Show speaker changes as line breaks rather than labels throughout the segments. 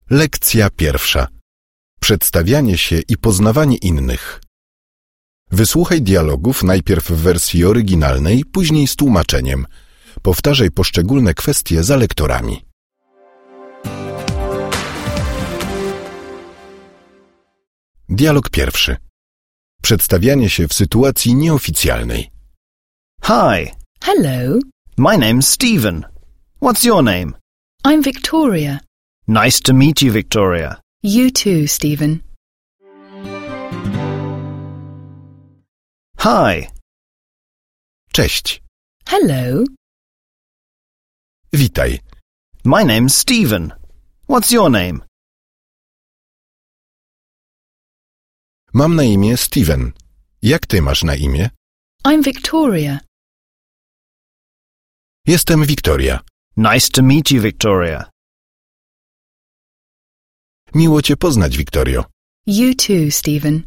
Lekcja pierwsza. Przedstawianie się i poznawanie innych. Wysłuchaj dialogów najpierw w wersji oryginalnej, później z tłumaczeniem. Powtarzaj poszczególne kwestie za lektorami. Dialog pierwszy. Przedstawianie się w sytuacji nieoficjalnej.
Hi,
Hello,
my name's Stephen. What's your name?
I'm Victoria.
Nice to meet you, Victoria.
You too, Stephen.
Hi,
Cześć.
Hello,
Witaj.
my name's Stephen. What's your name?
Mam na imię Steven. Jak ty masz na imię?
I'm Victoria.
Jestem Wiktoria.
Nice to meet you, Victoria.
Miło cię poznać, Wiktorio.
You too, Stephen.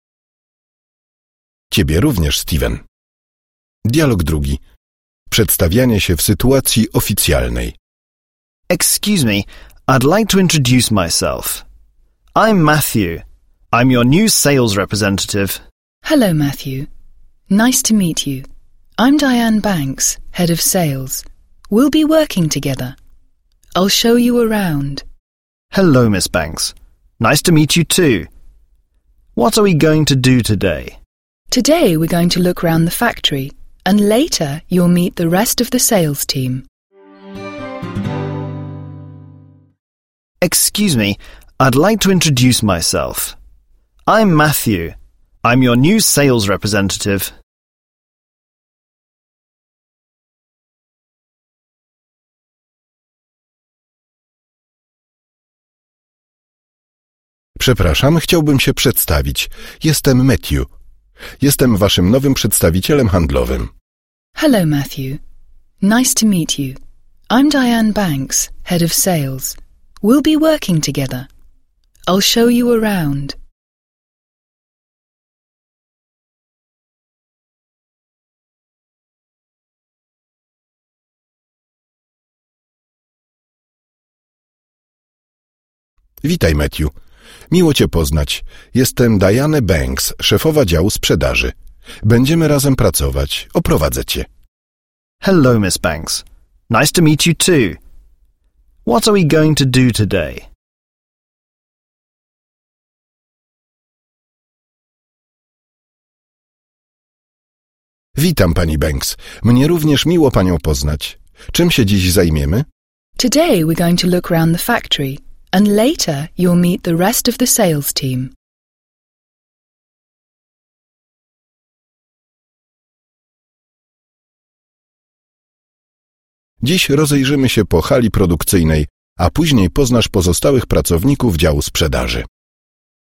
Ciebie również, Steven. Dialog drugi. Przedstawianie się w sytuacji oficjalnej.
Excuse me, I'd like to introduce myself. I'm Matthew. I'm your new sales representative.
Hello, Matthew. Nice to meet you. I'm Diane Banks, Head of Sales. We'll be working together. I'll show you around.
Hello, Miss Banks. Nice to meet you too. What are we going to do today?
Today we're going to look round the factory, and later you'll meet the rest of the sales team.
Excuse me, I'd like to introduce myself. I'm Matthew. I'm your new sales representative.
Przepraszam, chciałbym się przedstawić. Jestem Matthew. Jestem waszym nowym przedstawicielem handlowym.
Hello, Matthew. Nice to meet you. I'm Diane Banks, Head of Sales. We'll be working together. I'll show you around.
Witaj, Matthew. Miło cię poznać. Jestem Diane Banks, szefowa działu sprzedaży. Będziemy razem pracować. Oprowadzę cię.
Hello, Miss Banks. Nice to meet you too. What are we going to do today?
Witam, pani Banks. Mnie również miło panią poznać. Czym się dziś zajmiemy?
Today we're going to look round the factory, and later you'll meet the rest of the sales team.
Dziś rozejrzymy się po hali produkcyjnej, a później poznasz pozostałych pracowników działu sprzedaży.